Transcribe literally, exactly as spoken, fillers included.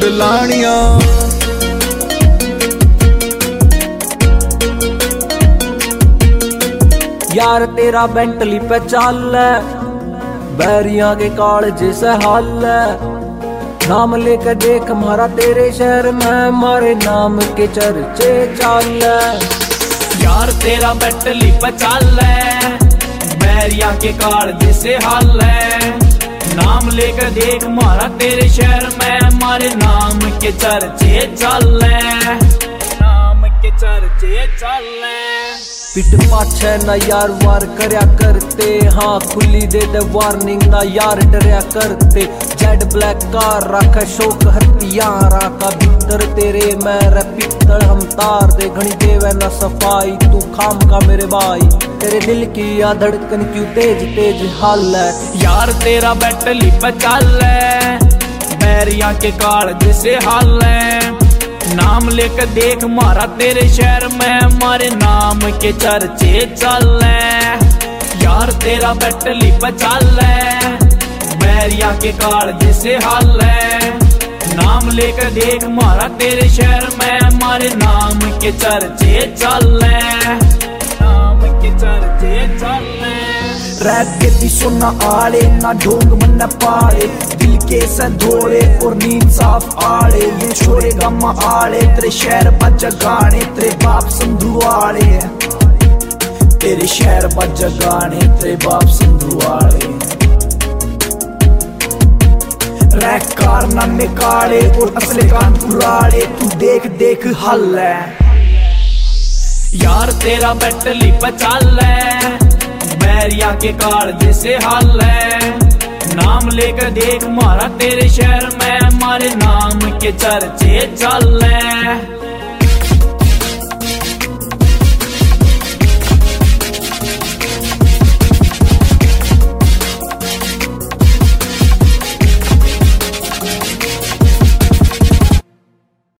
लानिया। यार तेरा बेंटली पे चाल है, बैरिया के कालजे से हाल है। नाम लेकर देख मारा तेरे शहर में, मारे नाम के चर्चे चाल है। यार तेरा बेंटली पे चाल है, बैरिया के कालजे से हाल है। नाम लेकर देख मारा तेरे शहर में, मारे नाम के चर्चे चल है, नाम के चर्चे चल है। पिट पाछे ना यार वार करया करते, हाँ खुली दे दे वार्निंग ना यार डरया करते। जेड ब्लैक कार रखा शोक हथियारा का भीतर तेरे मेरे पित्तल हम तार दे। घनी देवे ना सफाई तू खाम का मेरे भाई, तेरे दिल की या धड़कन क्यों तेज तेज हाल है। यार तेरा बेंटली पे चाल है, बैरिया के कालजे से हाल है। नाम लेकर देख मारा तेरे शहर में, मारे नाम के चर्चे चल है। यार तेरा बेंटली पे चाल है, बैरिया के कालजे से हाल है। नाम लेकर देख मारा तेरे शहर में, मारे नाम के चर्चे चल है, नाम के चर्चे चल है। रैप के दी सुनना आड़े ना ढोंग मन पाड़े, दिल के संधोड़े और नींद साफ आड़े। ये छोड़े गम्मा आड़े तेरे शहर बज गाने, तेरे बाप संधु आड़े। तेरे शहर बज गाने तेरे बाप संधु आड़े। रैक कार ना निकाले और असले कान पुराड़े, तू देख देख हल है। यार तेरा बेंटली पे चाल है, बैरिया के कालजे से हाल है। नाम लेकर देख मारा तेरे शहर में, मारे नाम के चर्चे चल है।